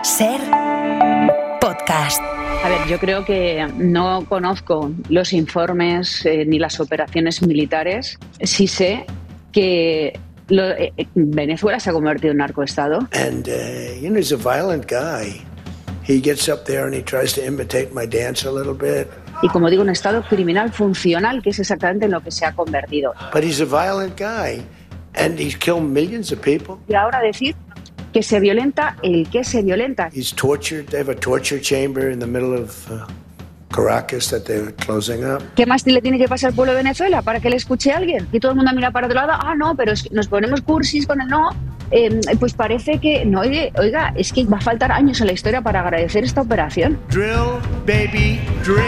SER Podcast. A ver, yo creo que no conozco los informes ni las operaciones militares. Sí sé que Venezuela se ha convertido en narcoestado. And he's a violent guy. He gets up there and he tries to imitate my dance a little bit. Y como digo, un estado criminal funcional, que es exactamente en lo que se ha convertido. But he's a violent guy and he's killed millions of people. Y ahora decir que se violenta el que se violenta. He's tortured. They have a torture chamber in the middle of Caracas that they're closing up. ¿Qué más le tiene que pasar al pueblo de Venezuela para que le escuche a alguien? Y todo el mundo mira para otro lado. Ah, no, pero es que nos ponemos cursis con el no. Pues parece que no. Oiga, es que va a faltar años en la historia para agradecer esta operación. Drill, baby, drill.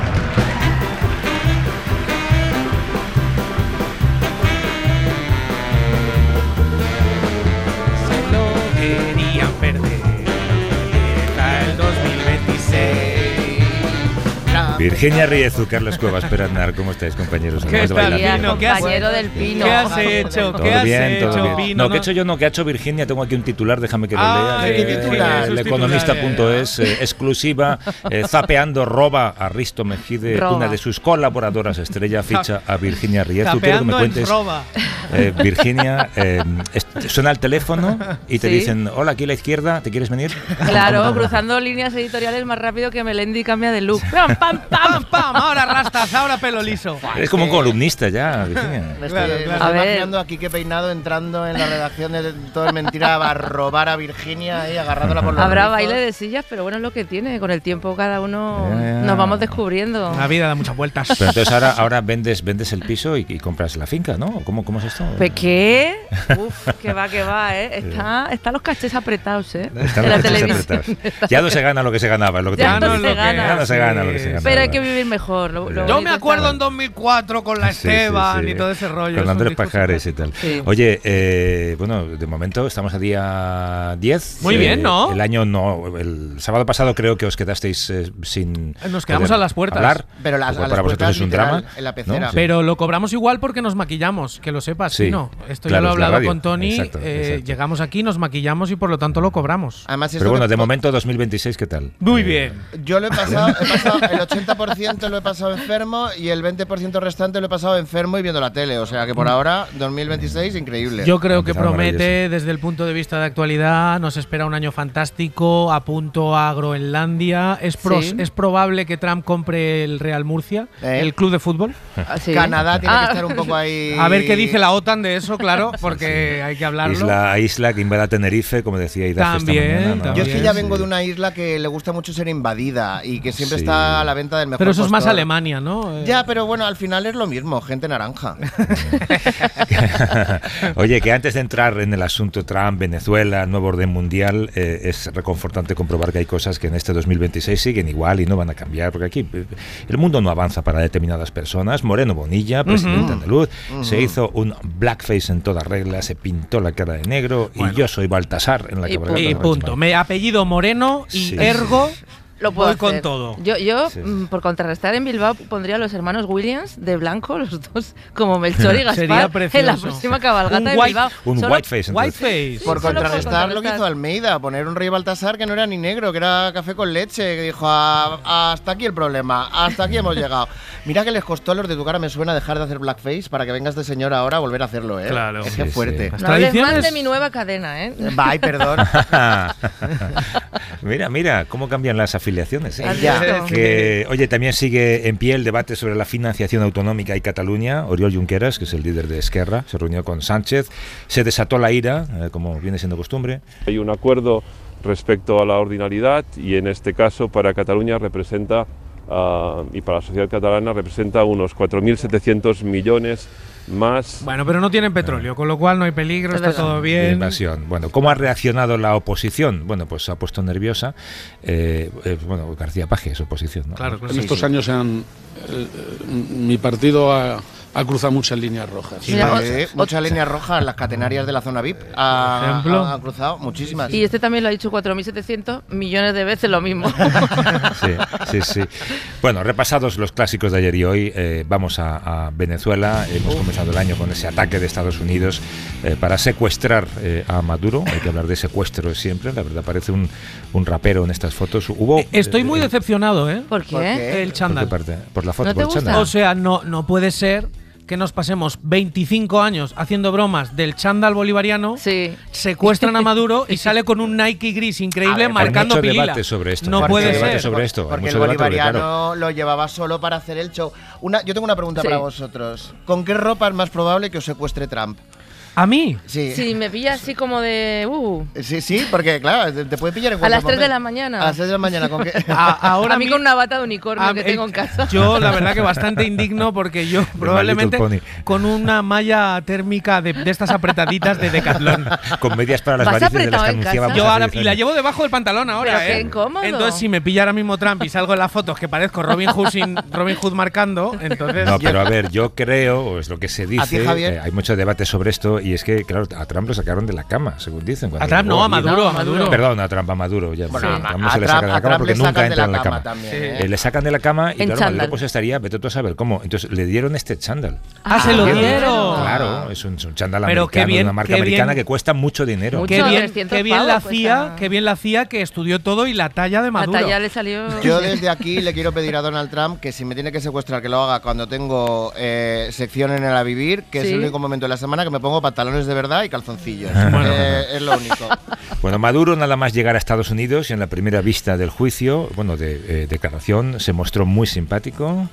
Querían perder hasta el 2026. Virginia Riezu, Carlos Cuevas, Peraznar, ¿cómo estáis, compañeros? ¿Qué tal, Pino? ¿Qué has Compañero del Pino. ¿Qué has hecho? Todo ¿Qué has bien, hecho, todo bien. Pino? No, ¿qué he hecho yo? No, ¿qué ha hecho Virginia? Tengo aquí un titular, déjame que lo lea. ¿qué titular? El Economista.es, exclusiva, zapeando roba a Risto Mejide, Roba. una de sus colaboradoras estrella, ficha a Virginia Riezu. Quiero que me Tapeando en cuentes, roba. Virginia, suena el teléfono y te Sí. dicen, hola, aquí a la izquierda, ¿te quieres venir? Claro, cruzando líneas editoriales más rápido que Melendi cambia de look. ¡Pam, pam, ¡Pam, pam! pam! Ahora rastas, ahora pelo liso. Eres como un columnista ya, Virginia. Me Claro, estoy, claro. me A estoy ver. imaginando aquí que peinado entrando en la redacción de Todo es Mentira a robar a Virginia y agarrándola por los Habrá rizos. baile de sillas, pero bueno, es lo que tiene. Con el tiempo cada uno Ya. nos vamos descubriendo. La vida da muchas vueltas. Pero entonces ahora vendes el piso y compras la finca, ¿no? ¿Cómo es esto? ¿Qué? Uf, que va, ¿eh? Están los cachés apretados, ¿eh? Están En la los cachés televisión. apretados. Ya no se gana lo que se ganaba, es lo que te Ya digo. no se gana. Ya no se gana lo que se ganaba. Pero hay que vivir mejor. Lo Yo Yo bonito me está- acuerdo en 2004 con la Sí, Esteban sí, sí. y todo ese rollo. Con es un Andrés discurso Pajares y tal. Sí. Oye, bueno, de momento estamos a día 10. Muy bien, ¿no? El año no. El sábado pasado creo que os quedasteis sin. Nos quedamos poder a las puertas. hablar, Pero lo cual a las para vosotros puertas, es un literal, drama. en la pecera. ¿no? Sí. Pero lo cobramos igual porque nos maquillamos, que lo sepas, Sí, Pino. Esto claro, ya lo he es la hablado radio. con Tony. Exacto, exacto. Llegamos aquí, nos maquillamos y por lo tanto lo cobramos. Además, esto Pero bueno, que- de momento 2026, ¿qué tal? Muy bien. Yo lo he pasado el 80% lo he pasado enfermo y el 20% restante lo he pasado enfermo y viendo la tele. O sea que por ahora, 2026, increíble. Yo creo que Empezamos promete, maravilloso. desde el punto de vista de actualidad, nos espera un año fantástico, a punto a Groenlandia. Es probable que Trump compre el Real Murcia, el club de fútbol. Ah, sí. Canadá tiene Ah. que estar un poco ahí. A ver qué dice la OTAN de eso, claro, porque hay que hablarlo. Isla que invada Tenerife, como decía Idaz esta También, mañana. ¿no? también. Yo es que ya Sí. vengo de una isla que le gusta mucho ser invadida y que siempre Sí. está a la venta del mejor Pero eso es más postor. Alemania, ¿no? Ya, pero bueno, al final es lo mismo, gente naranja. Oye, que antes de entrar en el asunto Trump, Venezuela, nuevo orden mundial, es reconfortante comprobar que hay cosas que en este 2026 siguen igual y no van a cambiar, porque aquí el mundo no avanza para determinadas personas. Moreno Bonilla, presidente andaluz, se hizo un blackface en toda regla, se pintó la cara de negro Bueno. y yo soy Baltasar en la Y cabalgata Y de punto. Batman. Me apellido Moreno y Sí. ergo Lo puedo voy con hacer. todo. Yo Sí. por contrarrestar en Bilbao, pondría a los hermanos Williams de blanco, los dos, como Melchor y Sería Gaspar, precioso. en la próxima cabalgata Un de white- Bilbao. Un Solo- whiteface. entonces. Whiteface. Por solo por contrarrestar lo que hizo contrarrestar. Almeida, poner un rey Baltasar que no era ni negro, que era café con leche, que dijo hasta aquí el problema, hasta aquí hemos llegado. Mira que les costó a los de Tu Cara Me Suena dejar de hacer blackface para que vengas de señor ahora a volver a hacerlo, ¿eh? Claro. Es que Sí, fuerte. sí. Las No hables más tradiciones- de mi nueva cadena, ¿eh? Bye, perdón. Mira, cómo cambian las afiliaciones. ¿eh? Ya. Que, oye, también sigue en pie el debate sobre la financiación autonómica y Cataluña. Oriol Junqueras, que es el líder de Esquerra, se reunió con Sánchez. Se desató la ira, como viene siendo costumbre. Hay un acuerdo respecto a la ordinariedad y en este caso para Cataluña representa y para la sociedad catalana representa unos 4.700 millones más. Bueno, pero no tienen petróleo, con lo cual no hay peligro, Es está verdad. todo De bien. invasión. Bueno, ¿cómo ha reaccionado la oposición? Bueno, pues se ha puesto nerviosa. Bueno, García Paje es oposición, ¿no? Claro, claro. En estos años mi partido ha ha cruzado muchas líneas rojas. Sí, muchas líneas rojas, las catenarias de la zona VIP ha cruzado muchísimas. Y este también lo ha dicho 4.700 millones de veces lo mismo. Sí. Bueno, repasados los clásicos de ayer y hoy, vamos a Venezuela. Hemos comenzado el año con ese ataque de Estados Unidos para secuestrar a Maduro. Hay que hablar de secuestro siempre, la verdad parece un rapero en estas fotos. Estoy muy decepcionado, ¿Por qué? El chándal. ¿Por la foto? ¿No te por el gusta? chándal. O sea, no puede ser que nos pasemos 25 años haciendo bromas del chándal bolivariano, secuestran a Maduro y sale con un Nike gris increíble marcando Hay mucho pilila. debate sobre esto. No puede ser. Porque el bolivariano lo llevaba solo para hacer el show. Yo tengo una pregunta para vosotros. ¿Con qué ropa es más probable que os secuestre Trump? ¿A mí? Sí, me pilla así como de... Sí, porque claro, te puede pillar en a las 3 de la mañana. A las 3 de la mañana, ¿con qué? Ahora a mí con una bata de unicornio que tengo en casa. Yo, la verdad que bastante indigno porque yo probablemente con una malla térmica de estas apretaditas de Decathlon. Con medias para las varices de las que anunciábamos. Yo ahora, y la llevo debajo del pantalón ahora, Pero qué incómodo. Entonces, si me pilla ahora mismo Trump y salgo en las fotos que parezco Robin Hood marcando, entonces... No, pero a ver, yo creo, o es lo que se dice, ¿A ti, Javier? hay mucho debate sobre esto, y es que, claro, a Trump lo sacaron de la cama, según dicen. A Trump no, a Maduro. Perdón, a Trump, a Maduro. Ya, bueno, a Trump no se le saca de la cama porque nunca entra en la cama. También, le sacan de la cama y claro, chándal. Maduro pues estaría, vete tú a saber cómo. Entonces le dieron este chándal. Se lo dieron. Claro, es un chándal Pero americano, bien, de una marca americana que cuesta mucho dinero. Mucho. Qué bien 300 la pavos CIA, qué bien la CIA que estudió todo y la talla de Maduro. La talla le salió... Yo desde aquí le quiero pedir a Donald Trump que si me tiene que secuestrar, que lo haga cuando tengo sección en el A Vivir, que es el único momento de la semana que me pongo pantalones de verdad y calzoncillos. Es lo único. Bueno, Maduro nada más llegar a Estados Unidos y en la primera vista del juicio, de declaración, se mostró muy simpático.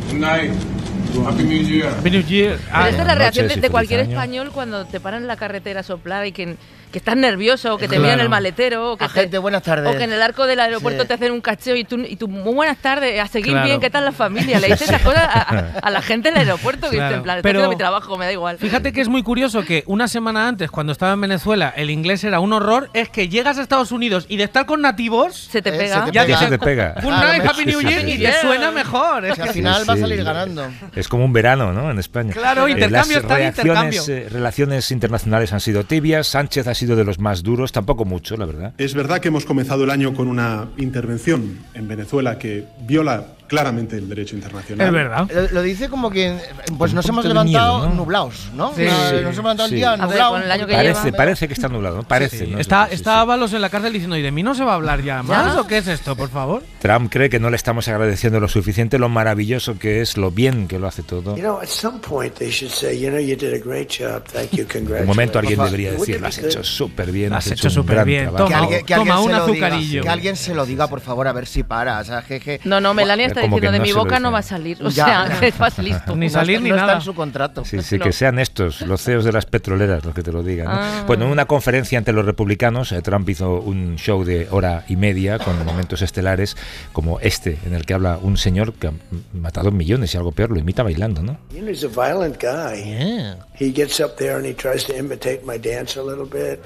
Happy New Year. Pero esta es la reacción de feliz cualquier año. español cuando te paran en la carretera a soplar y que estás nervioso, o que te miran el maletero, o que, Agente, buenas tardes. o que en el arco del aeropuerto te hacen un cacheo y tú muy buenas tardes, a seguir Claro. bien, ¿qué tal la familia? Le dices esas cosas a la gente del aeropuerto que dice en plan, estoy haciendo mi trabajo, me da igual. Fíjate que es muy curioso que una semana antes, cuando estaba en Venezuela, el inglés era un horror, es que llegas a Estados Unidos y de estar con nativos, Se te pega. Ya se te pega. Good night, Happy New Year, y te suena mejor. Es Que al que final va a salir ganando. Es como un verano, ¿no? En España. Claro, intercambio, las está bien, intercambio. Relaciones internacionales han sido tibias. Sánchez ha sido de los más duros, tampoco mucho, la verdad. Es verdad que hemos comenzado el año con una intervención en Venezuela que viola claramente el derecho internacional. Es verdad. Lo dice como que pues nos hemos de levantado miedo, ¿no? nublados, ¿no? Sí. Nos hemos levantado el día A ver, nublado. con el año que Parece que está nublado, ¿no? Parece, ¿no? Está Sí. Ábalos en la cárcel diciendo, ¿y de mí no se va a hablar ya más? ¿O qué es esto, por favor? Trump cree que no le estamos agradeciendo lo suficiente, lo maravilloso que es, lo bien que lo hace todo. At some point they should say, you did a great job, thank you, congratulations. Un momento alguien debería Wouldn't decir, it lo has be hecho good? súper bien, Lo has hecho un súper gran bien. trabajo. Toma un se lo diga, azucarillo. que alguien se lo diga, por favor, a ver si para. O sea, No, Melania está como diciendo, que de no mi se lo boca no dice. va a salir. O Ya. sea, que vas listo. Ni salir ni no nada. está en su contrato. Sí, No. que sean estos, los CEOs de las petroleras, los que te lo digan, ¿no? Ah. Bueno, en una conferencia ante los republicanos, Trump hizo un show de hora y media con momentos estelares como este, en el que habla un señor que ha matado millones y algo peor, lo imita bailando, ¿no? He's a violent guy. He gets up there and he tries to imitate my dance a little bit.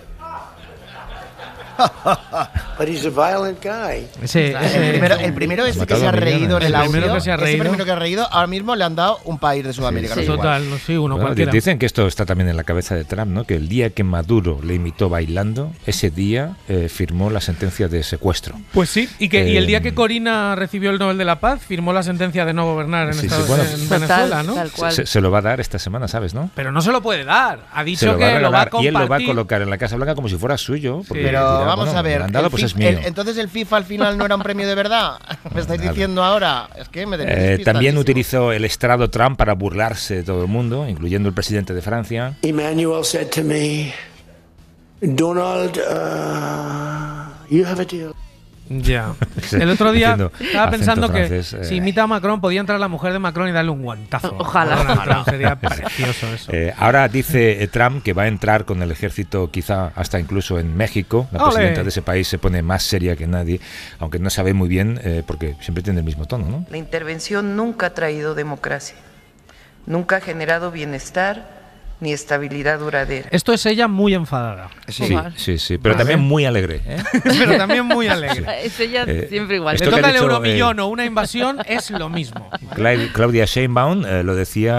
But he's a violent guy. El primero es que se ha reído en el audio. primero que se ha reído. Ese primero que ha reído, ahora mismo le han dado un país de Sudamérica. Sí. no es igual. Total, no sé, uno Bueno, cualquiera. dicen que esto está también en la cabeza de Trump, ¿no? Que el día que Maduro le imitó bailando, ese día firmó la sentencia de secuestro. Pues sí, y el día que Corina recibió el Nobel de la Paz, firmó la sentencia de no gobernar en, Sí, sí, Estados, bueno. en Venezuela, ¿no? Tal cual. Se lo va a dar esta semana, ¿sabes, no? Pero no se lo puede dar. Ha Se dicho lo va a que lo va a regalar compartir. y él lo va a colocar en la Casa Blanca como si fuera suyo. Porque Pero dirá, vamos bueno, a ver, me han dado, el pues es FIFA mío. entonces el FIFA al final no era un premio de verdad. Me estáis diciendo ahora. Es que me tenéis También despistadísimo. utilizó el estrado Trump para burlarse de todo el mundo, incluyendo el presidente de Francia. Emmanuel said to me, Donald, you have a deal. Ya. El otro día Haciendo estaba pensando acento que francés, si imita a Macron, podía entrar la mujer de Macron y darle un guantazo. Ojalá. Donald Trump, sería precioso eso. Ahora dice Trump que va a entrar con el ejército quizá hasta incluso en México. La ¡Ole! presidenta de ese país se pone más seria que nadie, aunque no sabe muy bien porque siempre tiene el mismo tono, ¿no? La intervención nunca ha traído democracia, nunca ha generado bienestar ni estabilidad duradera. Esto es ella muy enfadada. Sí, pero también muy alegre. Pero también muy alegre. Es ella siempre igual. Le toca el euromillón o una invasión, es lo mismo. Claudia Sheinbaum lo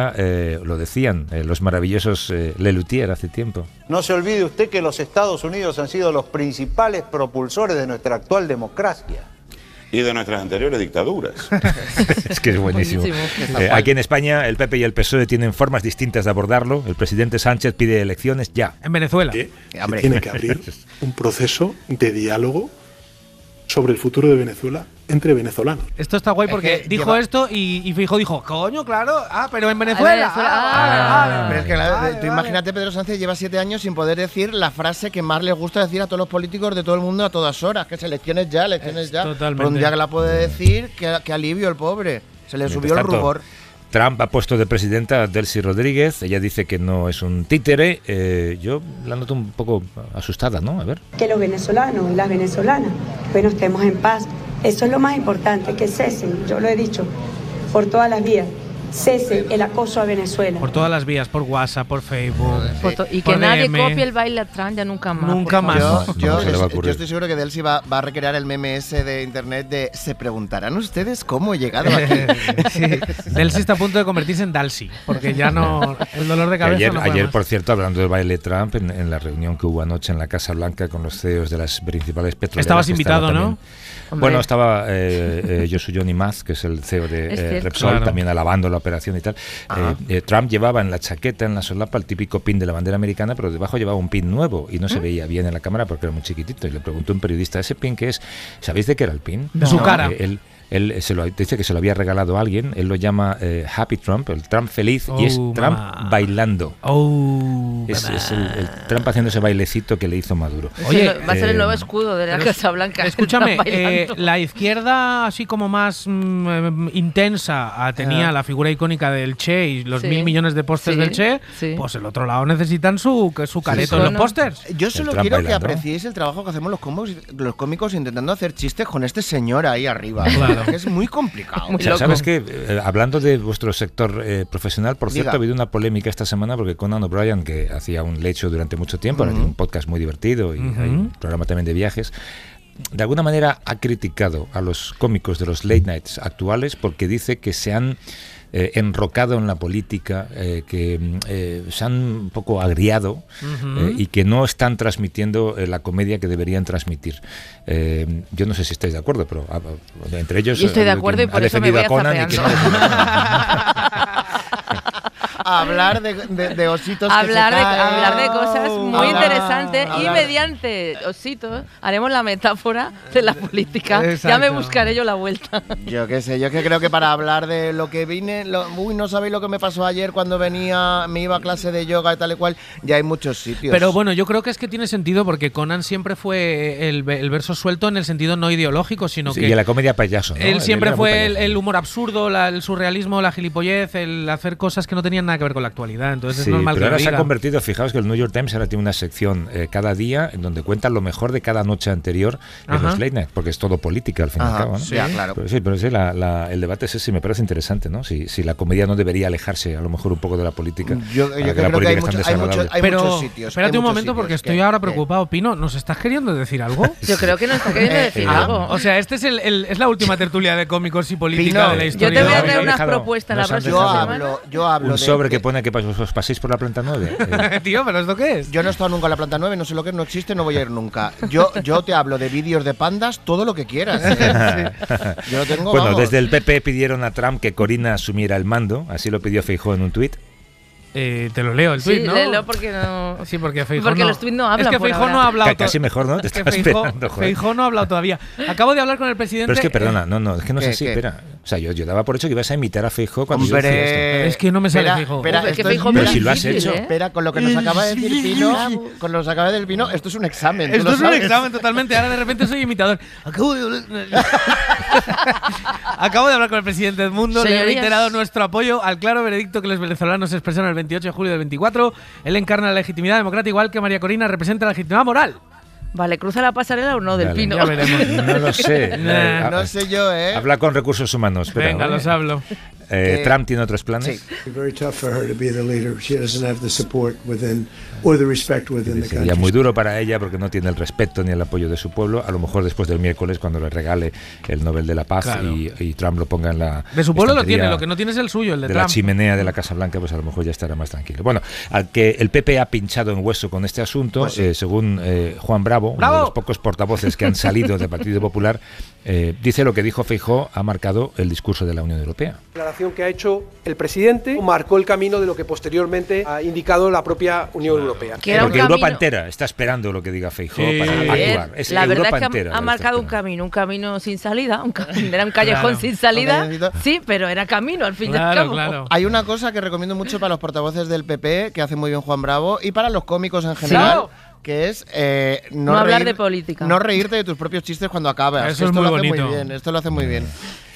decían los maravillosos Lelutier hace tiempo. No se olvide usted que los Estados Unidos han sido los principales propulsores de nuestra actual democracia. Y de nuestras anteriores dictaduras. Es que es buenísimo. Aquí en España el PP y el PSOE tienen formas distintas de abordarlo. El presidente Sánchez pide elecciones ya. En Venezuela. Tiene que abrir un proceso de diálogo sobre el futuro de Venezuela entre venezolanos. Esto está guay porque dijo esto y Feijóo dijo, coño, claro, pero en Venezuela. Pero es que tú imagínate, Pedro Sánchez lleva 7 años sin poder decir la frase que más les gusta decir a todos los políticos de todo el mundo a todas horas, que es elecciones ya. Totalmente. Por un día que la puede decir, que alivio el pobre. Se le subió el rubor. Trump ha puesto de presidenta a Delcy Rodríguez. Ella dice que no es un títere. Yo la noto un poco asustada, ¿no? A ver. Que los venezolanos y las venezolanas, bueno, estemos en paz. Eso es lo más importante, que cesen, yo lo he dicho, por todas las vías. Cese el acoso a Venezuela. Por todas las vías, por WhatsApp, por Facebook. Y que nadie copie el baile a Trump ya nunca más. Nunca más. Yo estoy seguro que Delcy va a recrear el meme ese de internet de ¿se preguntarán ustedes cómo he llegado aquí? Sí. Delcy está a punto de convertirse en Dalcy, porque ya no. El dolor de cabeza. Ayer, por cierto, hablando del baile Trump, en la reunión que hubo anoche en la Casa Blanca con los CEOs de las principales petroleras. Estabas invitado, ¿no? Bueno, estaba Johnny Maz, que es el CEO de Repsol, también alabando la operación y tal. Trump llevaba en la chaqueta, en la solapa, el típico pin de la bandera americana, pero debajo llevaba un pin nuevo y no se veía bien en la cámara porque era muy chiquitito. Y le preguntó un periodista, ¿ese pin qué es? ¿Sabéis de qué era el pin? De su cara. Él dice que se lo había regalado a alguien. Él lo llama Happy Trump, el Trump feliz, y es Trump bailando. Es el Trump haciendo ese bailecito que le hizo Maduro. Oye, va a ser el nuevo escudo de la Casa Blanca. Escúchame, la izquierda así como más intensa tenía la figura icónica del Che y los 1.000 millones de pósters del Che, pues el otro lado necesitan su careto en los pósters. Yo solo quiero que apreciéis el trabajo que hacemos los cómicos intentando hacer chistes con este señor ahí arriba. Claro. Es muy complicado. ¿Sabes qué? Hablando de vuestro sector profesional, por cierto, ha habido una polémica esta semana porque Conan O'Brien, que hacía un lecho durante mucho tiempo, tiene un podcast muy divertido y hay un programa también de viajes, de alguna manera ha criticado a los cómicos de los late nights actuales porque dice que se han enrocado en la política, que se han un poco agriado y que no están transmitiendo la comedia que deberían transmitir. Yo no sé si estáis de acuerdo, pero entre ellos... Yo estoy de acuerdo y por eso me voy zapeando. Hablar de ositos hablar de cosas muy interesantes y mediante ositos haremos la metáfora de la política. Exacto. Ya me buscaré yo la vuelta. Yo qué sé, yo que creo que para hablar de lo que vine, no sabéis lo que me pasó ayer cuando me iba a clase de yoga y tal y cual, ya hay muchos sitios. Pero bueno, yo creo que es que tiene sentido porque Conan siempre fue el verso suelto en el sentido no ideológico, sino que... Y la comedia payaso, ¿no? Él siempre fue el humor absurdo, el surrealismo, la gilipollez, el hacer cosas que no tenían nada que ver con la actualidad, entonces es normal pero que ahora se ha convertido, fijaos que el New York Times ahora tiene una sección cada día en donde cuentan lo mejor de cada noche anterior de los late night, porque es todo política al fin y al cabo, ¿no? Sí, claro. Pero sí, el debate es ese, me parece interesante, ¿no? Si la comedia no debería alejarse a lo mejor un poco de la política. Yo creo que hay muchos sitios. Espérate un momento porque estoy ahora preocupado. Pino, ¿nos estás queriendo decir algo? Yo creo que nos está queriendo decir algo. O sea, este es la última tertulia de cómicos y política de la historia. Yo te voy a traer unas propuestas la próxima semana. Yo hablo un sobre que pone que os paséis por la planta 9. Tío, ¿pero esto qué es? Yo no he estado nunca en la planta 9, no sé lo que es, no existe, no voy a ir nunca. Yo te hablo de vídeos de pandas, todo lo que quieras. Yo lo tengo, bueno, desde el PP pidieron a Trump que Corina asumiera el mando, así lo pidió Feijóo en un tuit. Te lo leo el tuit, ¿no? Sí, léelo porque no... Sí, porque Feijóo porque los tuits no hablan. Es que Feijóo no ha hablado. Casi mejor, ¿no? Te estaba esperando, joder. Feijóo no ha hablado todavía. Acabo de hablar con el presidente... Pero es que, perdona, es que no es así, espera. O sea, yo daba por hecho que ibas a imitar a Feijóo cuando yo decía esto. Es que no me sale Feijóo. Pero si lo has hecho. Espera, con lo que nos acaba de decir Pino, esto es un examen. Esto es un examen totalmente. Ahora de repente soy imitador. Acabo de hablar con el presidente Edmundo. Le he reiterado nuestro apoyo al claro veredicto que los venezolanos expresaron el 28 de julio del 24. Él encarna la legitimidad democrática igual que María Corina representa la legitimidad moral. Vale, ¿cruza la pasarela o no del Pino? Ya veremos. No lo sé. No sé yo, Habla con recursos humanos. Venga, los hablo. Trump tiene otros planes. Sería muy duro para ella porque no tiene el respeto ni el apoyo de su pueblo. A lo mejor después del miércoles, cuando le regale el Nobel de la Paz y Trump lo ponga en la... De su pueblo lo tiene, lo que no tiene es el suyo, el de Trump. La chimenea de la Casa Blanca, pues a lo mejor ya estará más tranquilo. Bueno, al que el PP ha pinchado en hueso con este asunto, pues según Juan Bravo, uno de los pocos portavoces que han salido del Partido Popular, dice lo que dijo Feijóo ha marcado el discurso de la Unión Europea. La declaración que ha hecho el presidente marcó el camino de lo que posteriormente ha indicado la propia Unión Europea. Porque Europa entera está esperando lo que diga Feijóo para actuar. La verdad es que ha marcado un camino sin salida, era un callejón sin salida, sí, pero era camino al fin y al cabo. Claro. Hay una cosa que recomiendo mucho para los portavoces del PP, que hace muy bien Juan Bravo, y para los cómicos en general. Que es no hablar de política. No reírte de tus propios chistes cuando acabas. Eso es muy bonito. Esto lo hace muy bien.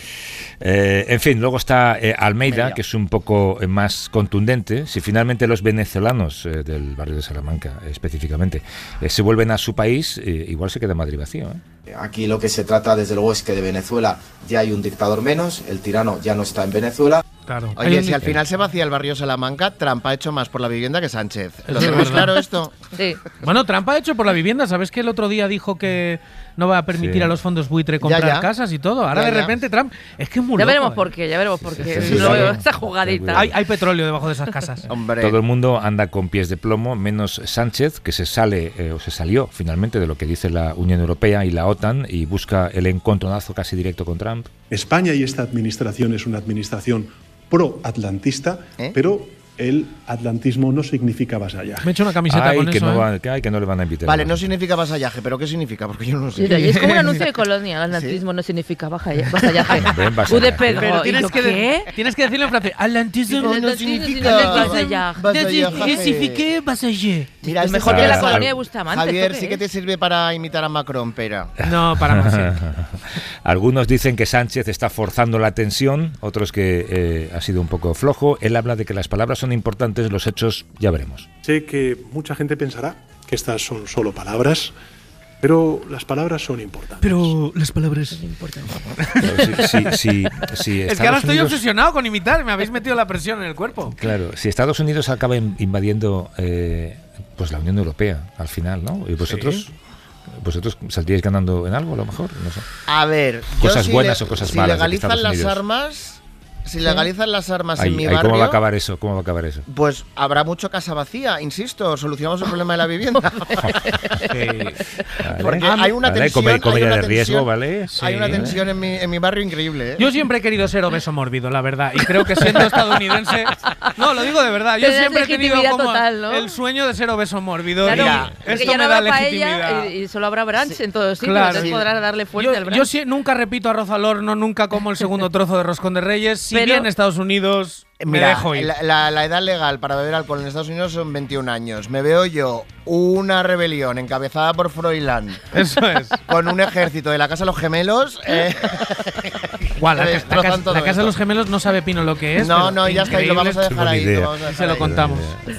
En fin, luego está Almeida, que es un poco más contundente. Si finalmente los venezolanos del barrio de Salamanca específicamente se vuelven a su país, igual se queda Madrid vacío. Aquí lo que se trata desde luego es que de Venezuela ya hay un dictador menos, el tirano ya no está en Venezuela. Claro. Oye, si al final se vacía el barrio Salamanca, Trump ha hecho más por la vivienda que Sánchez. ¿Lo tenemos claro esto? Sí. Bueno, Trump ha hecho por la vivienda. ¿Sabes que el otro día dijo que no va a permitir a los fondos buitre comprar casas y todo? Ahora de repente Trump es que es muy loco. Veremos por qué, ya veremos por qué. No veo esa jugadita. Hay petróleo debajo de esas casas. Hombre. Todo el mundo anda con pies de plomo, menos Sánchez, que se salió finalmente de lo que dice la Unión Europea y la OTAN y busca el encontronazo casi directo con Trump. España y esta administración es una administración pro-atlantista, pero el atlantismo no significa vasallaje. Me he hecho una camiseta con eso. Que no le van a invitar. Vale, no significa vasallaje, pero ¿qué significa? Porque yo no sé. Mira, y es como un anuncio de colonia. El atlantismo no significa vasallaje. U de Pedro. Pero tienes que decirlo en francés. Atlantismo no significa vasallaje. Mira, es mejor que la colonia de Bustamante. Javier, sí que te sirve para imitar a Macron, pera. No, para más. Algunos dicen que Sánchez está forzando la tensión, otros que ha sido un poco flojo. Él habla de que las palabras son importantes, los hechos ya veremos. Sé que mucha gente pensará que estas son solo palabras, pero las palabras son importantes. Pero las palabras son importantes. Es que ahora estoy obsesionado con imitar, me habéis metido la presión en el cuerpo. Claro, si Estados Unidos acaba invadiendo pues la Unión Europea al final, ¿no? Y vosotros... ¿Vosotros saldríais ganando en algo a lo mejor? No sé. A ver, cosas buenas o cosas malas. Si legalizan las armas en mi barrio... ¿Cómo va a acabar eso? Pues habrá mucho casa vacía, insisto, solucionamos el problema de la vivienda. Porque hay una tensión... Comedia de riesgo, ¿vale? Hay una tensión en mi barrio increíble. Yo siempre he querido ser obeso mórbido, la verdad, y creo que siendo estadounidense... No, lo digo de verdad, yo siempre he tenido como total, ¿no? El sueño de ser obeso mórbido. Claro, esto ya me da legitimidad. Y solo habrá brunch en todos sitios, entonces podrás darle fuerte al brunch. Yo nunca repito arroz al horno, nunca como el segundo trozo de roscón de Reyes. Si bien en Estados Unidos me dejo ir. La edad legal para beber alcohol en Estados Unidos son 21 años. Me veo yo una rebelión encabezada por Froilán. Eso es. Con un ejército de la Casa de los Gemelos. La Casa de los Gemelos no sabe Pino lo que es. No, ya está, y lo vamos a dejar ahí. Se lo contamos.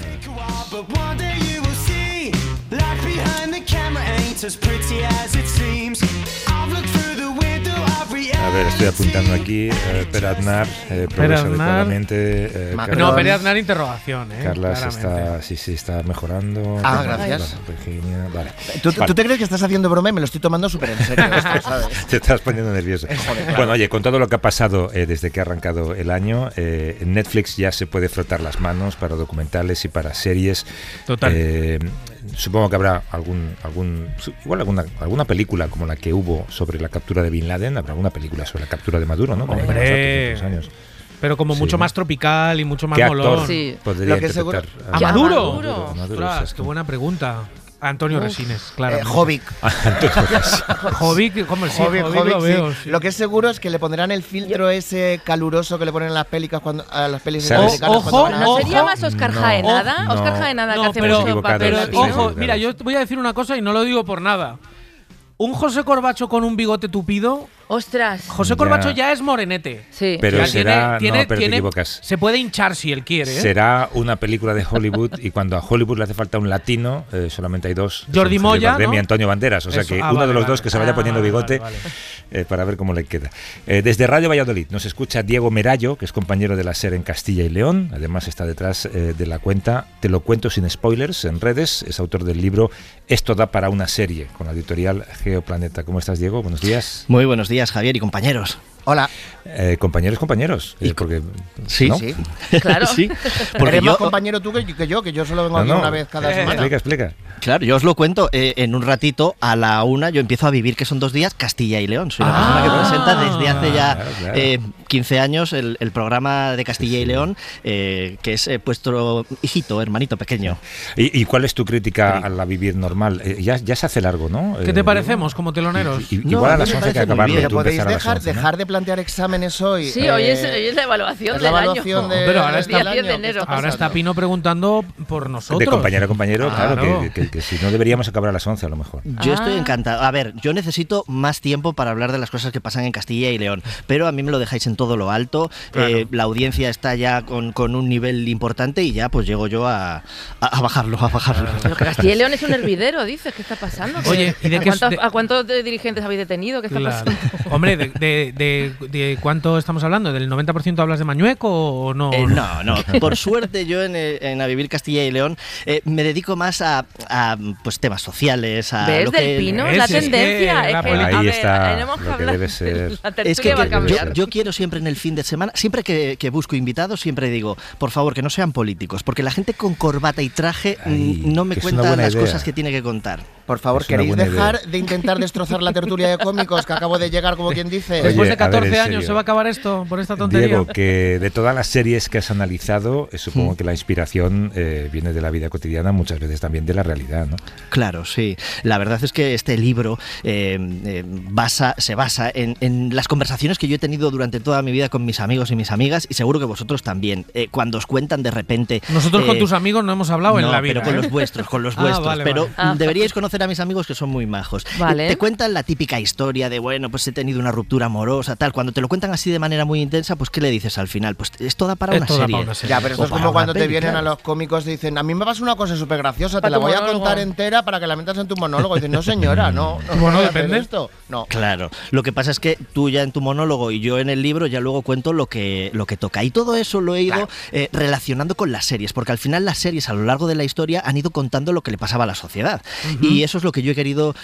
A ver, estoy apuntando aquí. Pere Aznar, progresa adecuadamente. No, Pere Aznar, interrogación. Carlas está mejorando. Gracias. Virginia, vale. ¿Tú te crees que estás haciendo broma y me lo estoy tomando súper en serio? Esto, ¿sabes? Te estás poniendo nervioso. Bueno, oye, con todo lo que ha pasado desde que ha arrancado el año, Netflix ya se puede frotar las manos para documentales y para series. Total. Supongo que habrá alguna película como la que hubo sobre la captura de Bin Laden, habrá alguna película sobre la captura de Maduro, ¿no? Hombre, años. Pero como mucho más tropical y mucho más molón. Sí. Podría interpretar ¿A Maduro? Ostras, qué buena pregunta. Antonio Resines, claro. Jovic. Jovic, ¿cómo el Jovic lo veo, sí. Lo que es seguro es que le pondrán el filtro ese caluroso que le ponen a las pelis americanas. ¿No sería más Oscar Jaenada? Oscar Jaenada que hace mucho papel. Ojo, mira, yo voy a decir una cosa y no lo digo por nada. Un José Corbacho con un bigote tupido ¡Ostras! José Corbacho ya es morenete. Sí. Pero ya será... no, pero te equivocas. Se puede hinchar si él quiere. Será una película de Hollywood y cuando a Hollywood le hace falta un latino, solamente hay dos. Jordi Moya, ¿no? Y Antonio Banderas. O sea que uno de los dos que se vaya poniendo bigote para ver cómo le queda. Desde Radio Valladolid nos escucha Diego Merallo, que es compañero de la SER en Castilla y León. Además está detrás de la cuenta Te lo cuento sin spoilers en redes. Es autor del libro Esto da para una serie, con la editorial Geoplaneta. ¿Cómo estás, Diego? Buenos días. Muy buenos días, Javier, y compañeros. Hola. Compañeros. Porque, sí, ¿no? Sí. Claro. Sí. Porque eres más compañero tú que yo solo vengo aquí una vez cada semana. Explica. Claro, yo os lo cuento en un ratito. A la 1 yo empiezo a vivir, que son 2 días, Castilla y León. Soy la persona que presenta desde hace ya 15 años el programa de Castilla y León, que es vuestro hijito, hermanito pequeño. ¿Y cuál es tu crítica a la vivir normal? Ya se hace largo, ¿no? ¿Qué te parecemos como teloneros? Igual a las 11 que acabarlo. ¿Podéis dejar de plantear exámenes hoy? Sí, hoy es la evaluación del año. Pero ahora está Pino preguntando por nosotros. De compañero a compañero, claro, que si no deberíamos acabar a las 11 a lo mejor. Yo estoy encantado. A ver, yo necesito más tiempo para hablar de las cosas que pasan en Castilla y León, pero a mí me lo dejáis en todo lo alto. Claro. La audiencia está ya con un nivel importante y ya pues llego yo a bajarlo. Pero que Castilla y León es un hervidero, dices. ¿Qué está pasando? Oye, ¿y ¿A cuántos dirigentes habéis detenido? ¿Qué está pasando? Hombre, ¿de cuánto estamos hablando? ¿Del 90% hablas de Mañueco o no? No. Por suerte yo en A Vivir Castilla y León me dedico más a pues temas sociales. ¿Ves del Pino? La tendencia. Ahí está lo que debe ser. Es que yo quiero siempre en el fin de semana, siempre que busco invitados, siempre digo, por favor, que no sean políticos, porque la gente con corbata y traje no me cuenta las cosas que tiene que contar. Por favor, ¿queréis dejar de intentar destrozar la tertulia de cómicos que acabo de llegar, como quien dice? Después de 14 años se va a acabar esto por esta tontería. Diego, que de todas las series que has analizado, supongo que la inspiración viene de la vida cotidiana, muchas veces también de la realidad, ¿no? Claro, sí. La verdad es que este libro se basa en las conversaciones que yo he tenido durante toda mi vida con mis amigos y mis amigas, y seguro que vosotros también. Cuando os cuentan de repente... Nosotros con tus amigos no hemos hablado en la vida. Pero con los vuestros, Vale. Deberíais conocer a mis amigos, que son muy majos. Vale. Te cuentan la típica historia de, bueno, pues he tenido una ruptura amorosa, tal. Cuando te lo cuentan así de manera muy intensa, pues ¿qué le dices al final? Pues esto da para una serie. Ya, pero esto es como cuando te vienen a los cómicos y dicen, a mí me pasa una cosa súper graciosa, te la voy a contar entera para que la metas en tu monólogo. Y dicen, no señora, no. Bueno, depende. Esto. No. Claro. Lo que pasa es que tú ya en tu monólogo y yo en el libro ya luego cuento lo que toca. Y todo eso lo he ido relacionando con las series, porque al final las series a lo largo de la historia han ido contando lo que le pasaba a la sociedad. Y eso es lo que yo he querido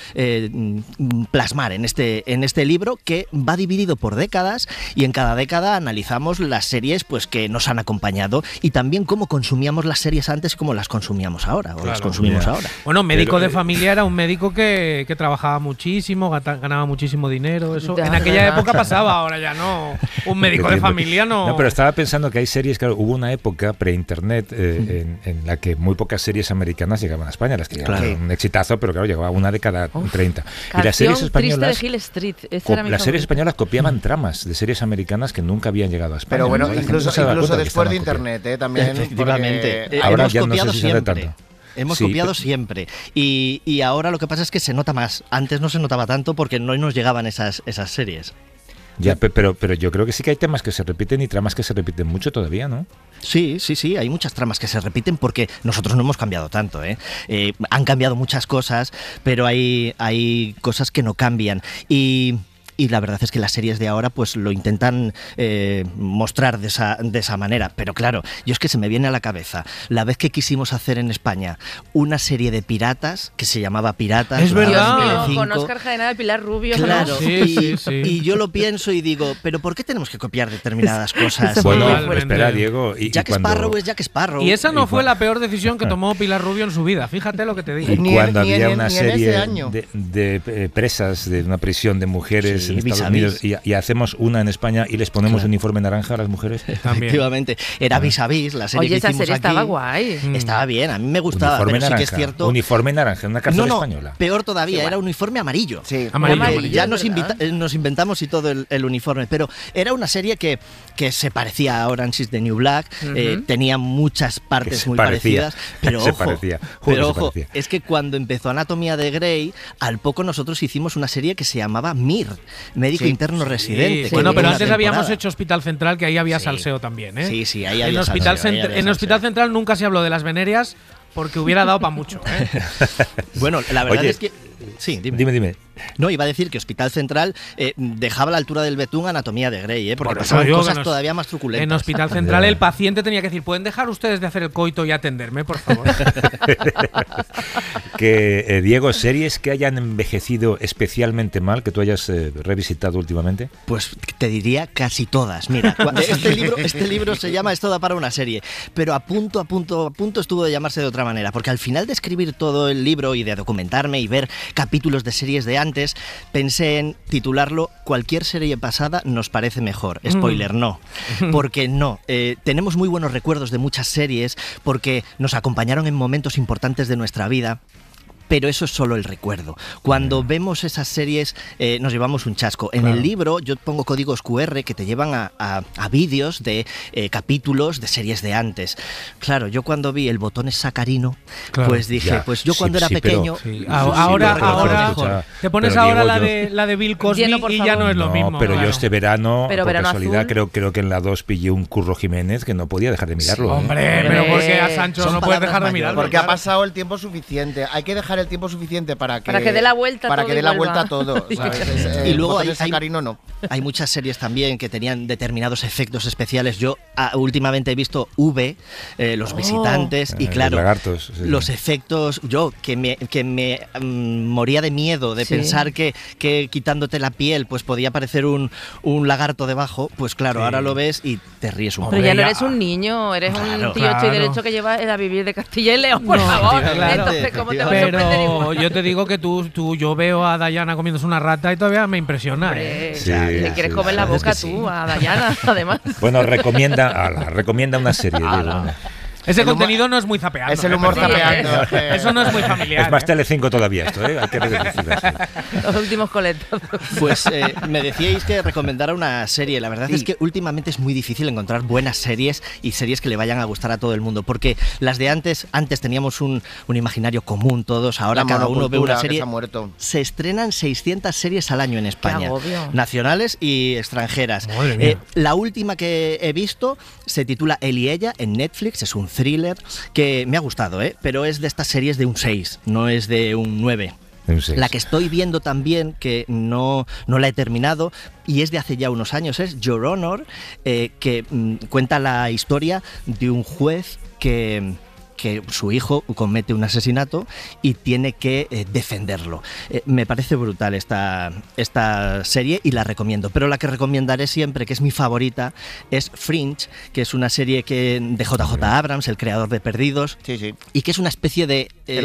plasmar en este libro, que va dividido por décadas, y en cada década analizamos las series pues que nos han acompañado y también cómo consumíamos las series antes y cómo las consumíamos ahora, las consumimos ahora. Bueno, médico de familia era un médico que trabajaba muchísimo, ganaba muchísimo dinero. Eso en aquella época pasaba, ahora ya no. Un médico de familia no. No, pero estaba pensando que hay series, claro, hubo una época pre-internet en la que muy pocas series americanas llegaban a España, las que llegaban un exitazo, pero claro, llegaba una de cada 30. Y las series españolas, las series españolas copiaban tramas de series americanas que nunca habían llegado a España. Pero bueno, incluso después de internet, también. Efectivamente. Ahora ya no sé si se hace tanto. Hemos copiado siempre. Y ahora lo que pasa es que se nota más. Antes no se notaba tanto porque no nos llegaban esas series. Ya, pero yo creo que sí que hay temas que se repiten y tramas que se repiten mucho todavía, ¿no? Sí, hay muchas tramas que se repiten porque nosotros no hemos cambiado tanto, han cambiado muchas cosas, pero hay cosas que no cambian. Y la verdad es que las series de ahora pues lo intentan mostrar de esa manera. Pero claro, yo es que se me viene a la cabeza la vez que quisimos hacer en España una serie de piratas que se llamaba Piratas. Es verdad. Con Óscar Jaenada y Pilar Rubio. Claro, ¿no? Y yo lo pienso y digo, ¿pero por qué tenemos que copiar determinadas cosas? Bueno, espera, Diego. Jack Sparrow es Jack Sparrow. Y esa no fue la peor decisión que tomó Pilar Rubio en su vida. Fíjate lo que te digo. Y cuando había una serie de presas de una prisión de mujeres en Estados Unidos y hacemos una en España y les ponemos uniforme naranja a las mujeres. Efectivamente. Era Vis a Vis, la serie que hicimos esa serie aquí. estaba guay. Estaba bien, a mí me gustaba, uniforme pero naranja, sí que es cierto. Uniforme naranja, en una cárcel española. Peor todavía, era uniforme amarillo. Sí, amarillo. Ya nos inventamos y todo el uniforme, pero era una serie que se parecía a Orange is the New Black, tenía muchas partes muy parecidas, pero ojo, es que cuando empezó Anatomía de Grey, al poco nosotros hicimos una serie que se llamaba Mir, médico interno residente. Bueno, pero antes habíamos hecho Hospital Central, que ahí había salseo también, ¿eh? Sí, ahí había En Hospital Central nunca se habló de las venerias porque hubiera dado para mucho, ¿eh? Bueno, la verdad es que... Sí, dime. No, iba a decir que Hospital Central dejaba a la altura del betún Anatomía de Grey, porque pasaban cosas todavía más truculentas. En Hospital Central el paciente tenía que decir, ¿pueden dejar ustedes de hacer el coito y atenderme, por favor? Diego, ¿series que hayan envejecido especialmente mal, que tú hayas revisitado últimamente? Pues te diría casi todas. Mira, este libro se llama Esto da para una serie, pero a punto estuvo de llamarse de otra manera, porque al final de escribir todo el libro y de documentarme y ver capítulos de series de antes, pensé en titularlo Cualquier serie pasada nos parece mejor. Spoiler, no. Porque no. Tenemos muy buenos recuerdos de muchas series porque nos acompañaron en momentos importantes de nuestra vida. Pero eso es solo el recuerdo. Cuando vemos esas series nos llevamos un chasco. En el libro yo pongo códigos QR que te llevan a vídeos de capítulos de series de antes. Claro, yo cuando vi El botón es sacarino, pues dije, pues yo cuando era pequeño... Ahora te pones ahora la de Bill Cosby y ya no es lo mismo. Pero yo este verano, por casualidad, creo que en la 2 pillé un Curro Jiménez que no podía dejar de mirarlo. Sí, hombre, pero porque a Sancho no puedes dejar de mirarlo. Porque ha pasado el tiempo suficiente. Hay que dejar el tiempo suficiente para que dé la vuelta a todo. Y luego hay muchas series también que tenían determinados efectos especiales. Yo últimamente he visto Los Visitantes, y claro, lagartos, los efectos, yo que me moría de miedo de pensar que quitándote la piel pues podía aparecer un lagarto debajo, pues claro, ahora lo ves y te ríes un poco. Pero ya no eres un niño, eres un tío hecho y derecho que lleva a vivir de Castilla y León, por favor. Entonces, ¿cómo te vas a sorprender igual? Yo te digo que yo veo a Dayana comiéndose una rata y todavía me impresiona. Le quieres comer la boca tú a Dayana, además. Bueno, recomienda una serie. Ese contenido no es muy zapeando. Es el humor zapeando. Eso no es muy familiar. Es más Telecinco todavía esto, ¿eh? Hay que decir así. Los últimos coletazos. Pues me decíais que recomendara una serie. La verdad es que últimamente es muy difícil encontrar buenas series y series que le vayan a gustar a todo el mundo. Porque las de antes teníamos un imaginario común todos. Ahora cada uno ve una serie. Se estrenan 600 series al año en España. Nacionales y extranjeras. La última que he visto se titula Él y ella en Netflix. Es un thriller que me ha gustado, pero es de estas series de un 6, no es de un 9. La que estoy viendo también, que no la he terminado y es de hace ya unos años, es Your Honor, que cuenta la historia de un juez que su hijo comete un asesinato y tiene que defenderlo. Me parece brutal esta serie y la recomiendo, pero la que recomendaré siempre, que es mi favorita, es Fringe, que es una serie de JJ Abrams, el creador de Perdidos, y que es una especie de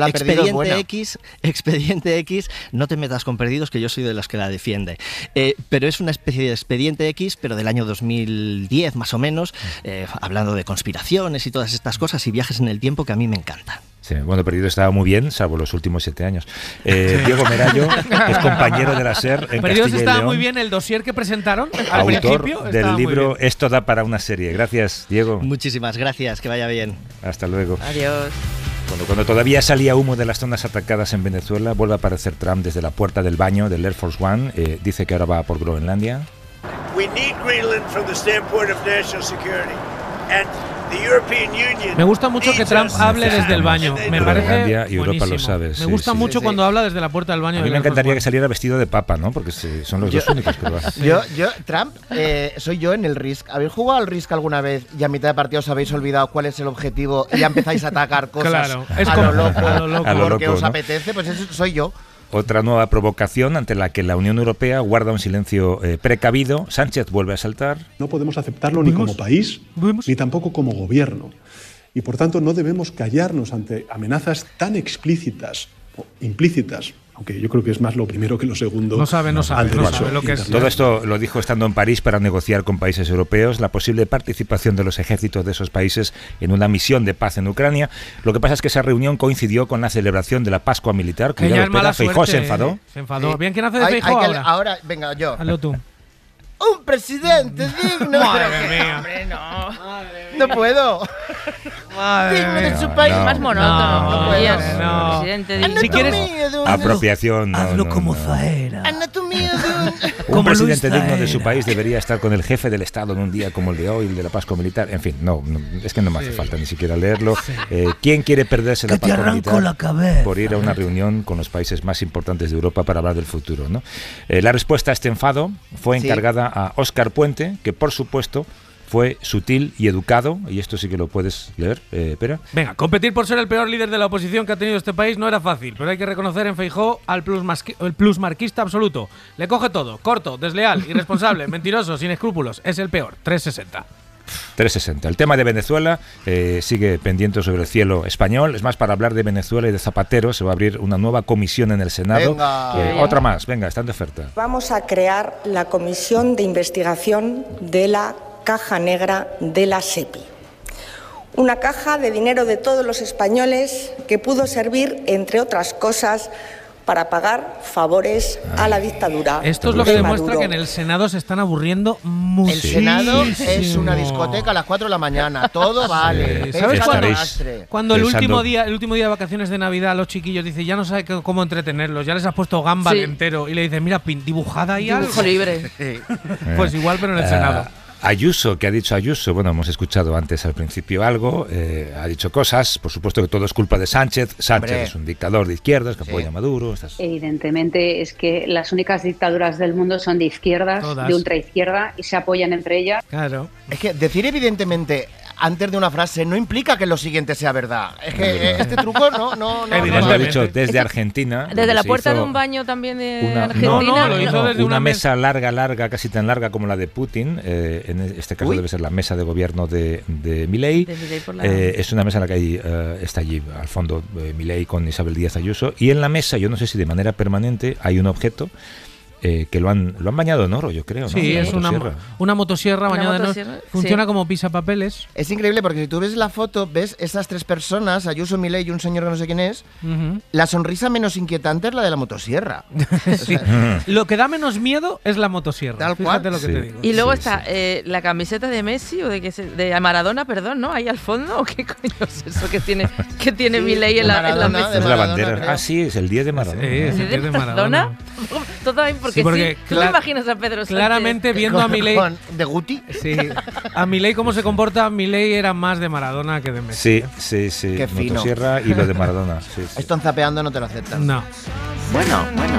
Expediente X, no te metas con Perdidos, que yo soy de los que la defiende, pero es una especie de Expediente X, pero del año 2010 más o menos, hablando de conspiraciones y todas estas cosas y viajes en el tiempo que a mí me encantan. Sí, bueno, Perdido estaba muy bien, salvo los últimos 7 años. Diego Merallo, que es compañero de la SER en Perdidos Castilla y estaba León, muy bien el dossier que presentaron al principio. Autor del libro Esto da para una serie. Gracias, Diego. Muchísimas gracias, que vaya bien. Hasta luego. Adiós. Cuando todavía salía humo de las zonas atacadas en Venezuela, vuelve a aparecer Trump desde la puerta del baño del Air Force One. Dice que ahora va por Groenlandia. We need Greenland from the standpoint of national security. And me gusta mucho que Trump hable desde el baño. Me parece y Europa lo sabe. Me gusta mucho cuando habla desde la puerta del baño. A mí me encantaría que saliera vestido de papa, ¿no? Porque son los dos únicos que lo hacen. Trump, soy yo en el Risk. ¿Habéis jugado al Risk alguna vez y a mitad de partido os habéis olvidado cuál es el objetivo y ya empezáis a atacar cosas a lo loco porque os apetece? Pues eso soy yo. Otra nueva provocación ante la que la Unión Europea guarda un silencio precavido. Sánchez vuelve a saltar. No podemos aceptarlo ni como país, ni tampoco como gobierno. Y por tanto no debemos callarnos ante amenazas tan explícitas o implícitas, aunque yo creo que es más lo primero que lo segundo. No sabe lo que es. Todo esto lo dijo estando en París para negociar con países europeos la posible participación de los ejércitos de esos países en una misión de paz en Ucrania. Lo que pasa es que esa reunión coincidió con la celebración de la Pascua Militar. Cuidado, Feijóo se enfadó. Se enfadó. Bien, ¿quién hace de Feijóo ahora? Venga, yo. Hazlo tú. Un presidente digno. Madre mía. Hombre, no puedo. Digno de su país. Más monótono. Si quieres, apropiación. Hazlo como Zaera. Anatomía de un presidente digno de su país debería estar con el jefe del Estado en un día como el de hoy, el de la Pascua Militar. En fin, no es que no me hace falta ni siquiera leerlo. ¿Quién quiere perderse la Pascua Militar por ir a una reunión con los países más importantes de Europa para hablar del futuro, ¿no? La respuesta a este enfado fue encargada a Óscar Puente, que por supuesto fue sutil y educado, y esto sí que lo puedes leer, Pera. Venga, competir por ser el peor líder de la oposición que ha tenido este país no era fácil, pero hay que reconocer en Feijóo al plusmarquista absoluto. Le coge todo, corto, desleal, irresponsable, mentiroso, sin escrúpulos. Es el peor, 360. 360. El tema de Venezuela sigue pendiente sobre el cielo español. Es más, para hablar de Venezuela y de Zapatero se va a abrir una nueva comisión en el Senado. Otra más, venga, están de oferta. Vamos a crear la Comisión de Investigación de la Caja Negra de la SEPI. Una caja de dinero de todos los españoles que pudo servir, entre otras cosas, para pagar favores a la dictadura. Esto es lo que demuestra que en el Senado se están aburriendo mucho. El Senado es una discoteca a las 4 de la mañana. Todo vale. ¿Sabes cuando el último día de vacaciones de Navidad los chiquillos dicen ya no sabe cómo entretenerlos, ya les has puesto Gumball entero y le dicen mira, dibujada y algo? Dibujo libre. Pues igual, pero en el Senado. Ayuso, ¿qué ha dicho Ayuso? Bueno, hemos escuchado antes al principio algo, ha dicho cosas, por supuesto que todo es culpa de Sánchez. Sánchez es un dictador de izquierdas que apoya a Maduro. Evidentemente es que las únicas dictaduras del mundo son de izquierdas, de ultraizquierda, y se apoyan entre ellas. Claro. Es que decir evidentemente antes de una frase no implica que lo siguiente sea verdad. Es que este truco no. Evidentemente. Lo ha dicho desde Argentina. Desde la puerta de un baño también de Argentina. No, lo hizo desde una mesa larga, casi tan larga como la de Putin. En este caso debe ser la mesa de gobierno de Milei. Es una mesa en la que está allí al fondo Milei con Isabel Díaz Ayuso. Y en la mesa, yo no sé si de manera permanente, hay un objeto que lo han bañado en oro, yo creo, ¿no? Sí, es una motosierra bañada en oro. Funciona como pisapapeles. Es increíble porque si tú ves la foto, ves esas tres personas, Ayuso, Milei y un señor que no sé quién es, la sonrisa menos inquietante es la de la motosierra. Sí. Lo que da menos miedo es la motosierra. Tal cual. Fíjate lo que te digo. Y luego está la camiseta de Messi o de Maradona, perdón, ¿no? Ahí al fondo. ¿O qué coño es eso que tiene Milei en la mesa? Es la bandera. Sí, es el 10 de Maradona. Sí, es el 10 de Maradona. Todo ahí porque ¿tú te imaginas a Pedro Sánchez? Claramente viendo a Milei de Guti. Sí. A Milei cómo se comporta, Milei era más de Maradona que de Messi. Sí. Qué fino. Motosierra y lo de Maradona. Sí. Esto en zapeando no te lo aceptan. No. Bueno.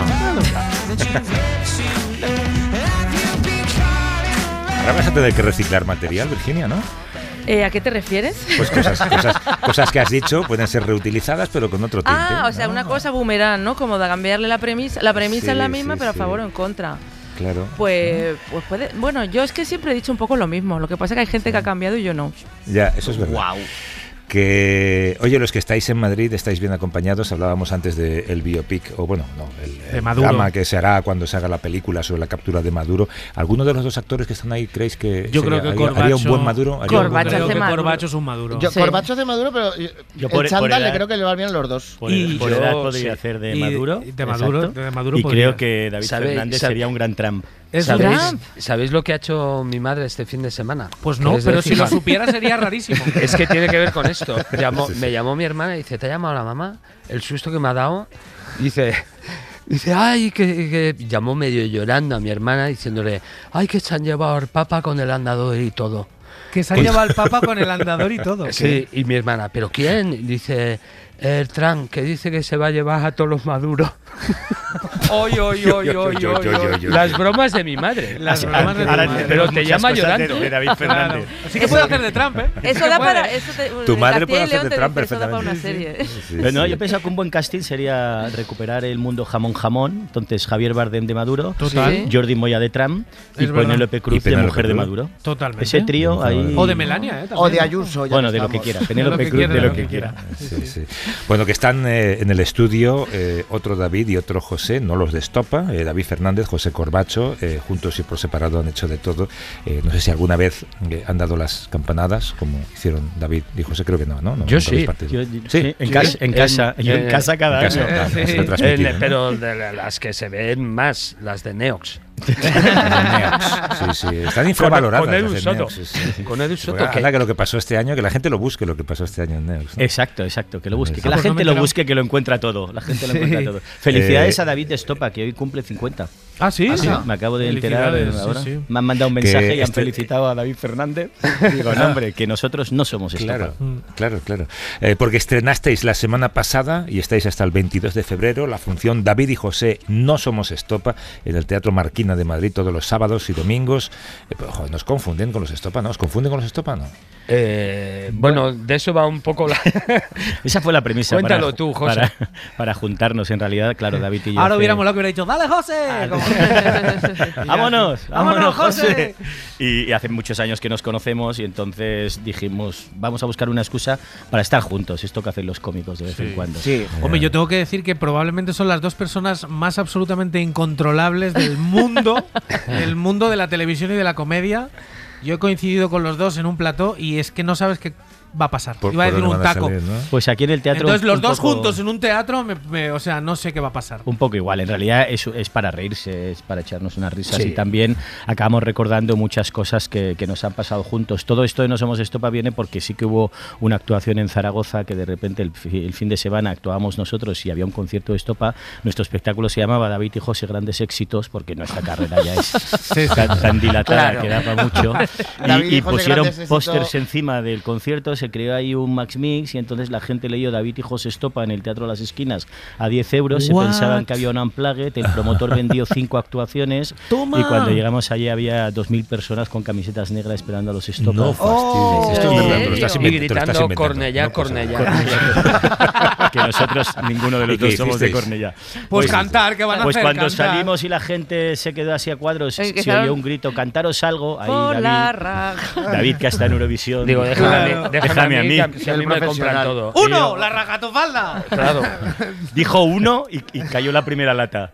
Ahora vas a tener que reciclar material, Virginia, ¿no? ¿A qué te refieres? Pues cosas que has dicho pueden ser reutilizadas, pero con otro tinte. O sea, una cosa boomerang, ¿no? Como de cambiarle la premisa. La premisa es la misma, pero a favor o en contra. Claro. Pues puede. Bueno, yo es que siempre he dicho un poco lo mismo. Lo que pasa es que hay gente que ha cambiado y yo no. Ya, eso es verdad. Wow. Que, oye, los que estáis en Madrid estáis bien acompañados. Hablábamos antes del biopic, o bueno, no, el drama que se hará cuando se haga la película sobre la captura de Maduro. ¿Alguno de los dos actores que están ahí creéis que haría un buen Maduro? Corbacho es un Maduro. Corbacho hace Maduro, pero el chándal le creo que le va bien a los dos. Por edad podría hacer de Maduro. De Maduro y creo que David Fernández sería un gran Trump. ¿Sabéis lo que ha hecho mi madre este fin de semana? Pues no, pero si lo supiera sería rarísimo. Es que tiene que ver con esto. Me llamó mi hermana y dice, ¿te ha llamado la mamá? El susto que me ha dado. Dice, ay, que llamó medio llorando a mi hermana diciéndole, ay, que se han llevado al Papa con el andador y todo. Que se han llevado al Papa con el andador y todo. Sí, y mi hermana, ¿pero quién? Dice, el Trump, que dice que se va a llevar a todos los Maduros. Las bromas de mi madre. Pero te llama llorando. De David Fernández. Así que puede hacer de Trump, ¿eh? Eso da para. Tu madre puede hacer de Trump perfectamente. Pero no, yo pensaba que un buen casting sería recuperar el mundo jamón. Entonces, Javier Bardem de Maduro, Jordi Moya de Trump y Penélope Cruz de mujer de Maduro. Totalmente. Ese trío ahí. O de Melania, ¿eh? O de Ayuso. Bueno, de lo que quiera. Penélope Cruz de lo que quiera. Sí. Bueno, que están en el estudio otro David y otro José, no los de Estopa, David Fernández, José Corbacho, juntos y por separado han hecho de todo. No sé si alguna vez han dado las campanadas, como hicieron David y José, creo que no. Yo sí. En casa cada año. Pero de las que se ven más, las de Neox. Sí, están infravaloradas. Con Edu Soto. Con Edu Soto. Que lo que pasó este año, que la gente lo busque, lo que pasó este año en Neox, ¿no? Exacto, que lo busque. Que la gente lo busque, que lo encuentra todo. La gente lo encuentra todo. Felicidades a David Estopa, que hoy cumple 50. ¿Ah, sí? Me acabo de enterar ahora. Sí. Me han mandado un mensaje y han felicitado a David Fernández. Digo, no, hombre, que nosotros no somos Estopa. Claro. Porque estrenasteis la semana pasada y estáis hasta el 22 de febrero la función David y José No Somos Estopa en el Teatro Marquina de Madrid todos los sábados y domingos. Nos confunden con los Estopa, ¿no? ¿Os confunden con los Estopa, no? Bueno, de eso va un poco la... Esa fue la premisa. Cuéntalo tú, José. Para juntarnos, en realidad, claro, David y yo. Ahora hubiéramos lo que hubiera dicho, ¡dale, José! ¡Vámonos, José! Y hace muchos años que nos conocemos y entonces dijimos, vamos a buscar una excusa para estar juntos, esto que hacen los cómicos de vez en cuando. Sí. Hombre, yo tengo que decir que probablemente son las dos personas más absolutamente incontrolables del mundo de la televisión y de la comedia. Yo he coincidido con los dos en un plató y es que no sabes qué va a pasar. Iba a decir un taco. Salir, ¿no? Pues aquí en el teatro. Entonces los dos juntos en un teatro, o sea, no sé qué va a pasar. Un poco igual. En realidad es para reírse, es para echarnos unas risas y también acabamos recordando muchas cosas que nos han pasado juntos. Todo esto de No Somos Estopa viene porque sí que hubo una actuación en Zaragoza que de repente el fin de semana actuábamos nosotros y había un concierto de Estopa. Nuestro espectáculo se llamaba David y José Grandes Éxitos porque nuestra carrera ya es tan dilatada que daba mucho. Y pusieron pósters encima del concierto. Se creó ahí un Max Mix y entonces la gente leyó David y José Estopa en el Teatro Las Esquinas a 10 euros. Se pensaban que había un unplugged, el promotor vendió 5 actuaciones. ¡Toma! Y cuando llegamos allí había 2.000 personas con camisetas negras esperando a los Estopa. No fastidies. Esto es verdad, y gritando Cornellá. Que nosotros, ninguno de los dos somos de Cornellá. Pues cantar, ¿qué van a hacer? Pues cuando cantar. Salimos y la gente se quedó así a cuadros, se oyó un grito, cantaros algo. Ahí David, que está en Eurovisión. Digo, déjame a mí. Que a mí me compran todo. ¡Uno! ¡La ragatofalda! Claro. Dijo uno y cayó la primera lata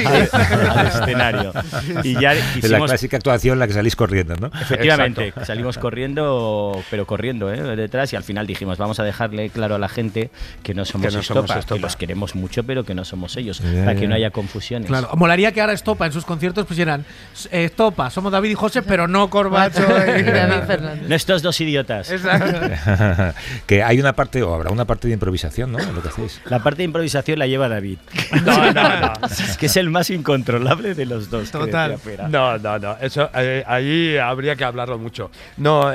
al escenario. Y ya hicimos... La clásica actuación en la que salís corriendo, ¿no? Efectivamente, salimos corriendo, pero corriendo, detrás, y al final dijimos, vamos a dejarle claro a la gente que no somos Estopa, que los queremos mucho, pero que no somos ellos, para que no haya confusiones. Claro, molaría que ahora Estopa en sus conciertos pusieran Estopa, somos David y José, pero no Corbacho y David Fernández. No, estos dos idiotas. Exacto. Que hay una parte, o habrá una parte de improvisación, ¿no? Lo que hacéis. La parte de improvisación la lleva David. No. Es que es el más incontrolable de los dos. Total. No. Eso, ahí habría que hablarlo mucho. No,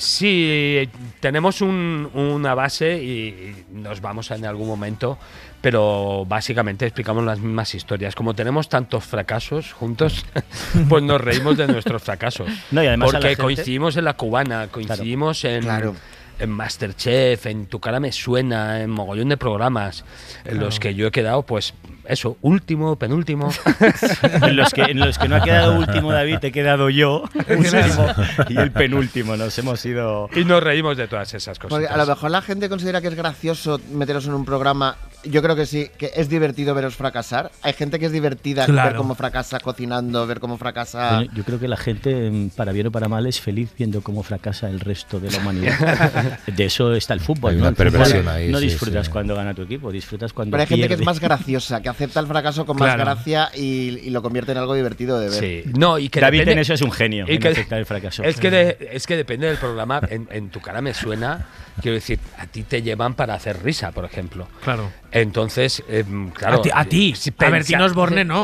sí, tenemos una base y nos vamos en algún momento, pero básicamente explicamos las mismas historias. Como tenemos tantos fracasos juntos, pues nos reímos de nuestros fracasos. No, y además porque coincidimos en La Cubana, coincidimos en Masterchef, en Tu cara me suena, en mogollón de programas en los que yo he quedado, pues eso, último, penúltimo. en los que no ha quedado último David, he quedado yo, último, y el penúltimo. Nos hemos ido... Y nos reímos de todas esas cosas. Porque a lo mejor la gente considera que es gracioso meteros en un programa. Yo creo que sí, que es divertido veros fracasar. Hay gente que es divertida ver cómo fracasa cocinando, ver cómo fracasa... Bueno, yo creo que la gente, para bien o para mal, es feliz viendo cómo fracasa el resto de la humanidad. De eso está el fútbol. Hay una perversión ahí. No disfrutas cuando gana tu equipo, disfrutas cuando Pero hay pierde. gente que es más graciosa, que acepta el fracaso con más gracia y lo convierte en algo divertido de ver. Sí. No, y que David en eso es un genio, en aceptar el fracaso. Es que depende del programa. En Tu cara me suena, quiero decir, a ti te llevan para hacer risa, por ejemplo. Claro. Entonces, claro. A ti. A Bertín Osborne no.